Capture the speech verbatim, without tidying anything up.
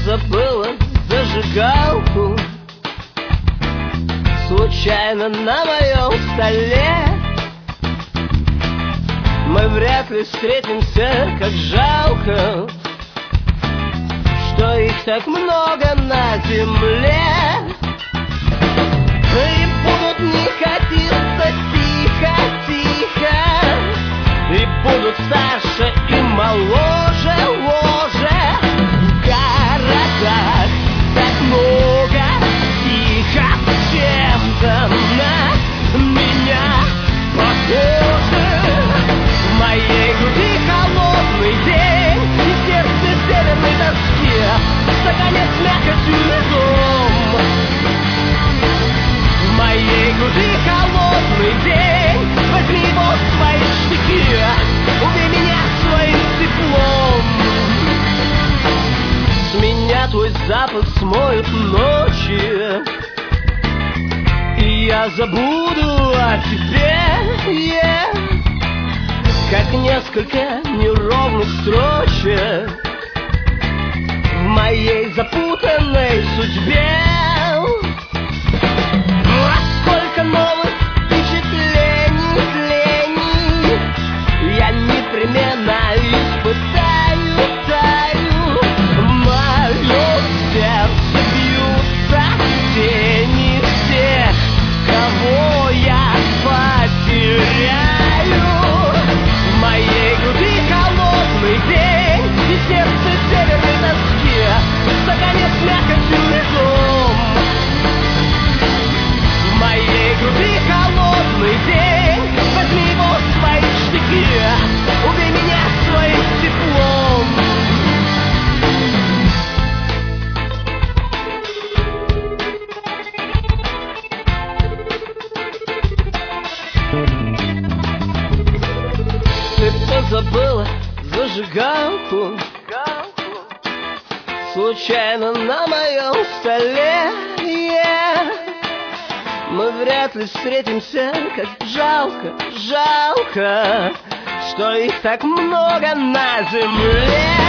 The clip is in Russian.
позабыла зажигалку случайно на моем столе. Мы вряд ли встретимся, как жалко, что их так много на земле. И будут не катиться тихо-тихо, и будут старше и моложе, ложе. В городах так много тихо, чем-то на меня похоже. В моей груди холодный день, и сердце северной тоски, в стакане с мякотью льдом. В моей груди холодный день, возьми его в свои штыки, убей меня своим теплом. С меня твой запах смоет ночи, и я забуду о тебе, yeah. Как несколько неровных строчек в моей запутанной судьбе. А сколько новых впечатлений, тлений я непременно испытаю, таю. В моем сердце бьются тени всех, кого я потеряю. В моей груди холодный день, и сердце северной тоски, в стакане с мякотью льдом. В моей груди холодный день, возьми его в свои штыки, убей меня своим теплом. Ты позабыла зажигалку случайно на моем столе, yeah. Мы вряд ли встретимся, как жалко, жалко, что их так много на земле.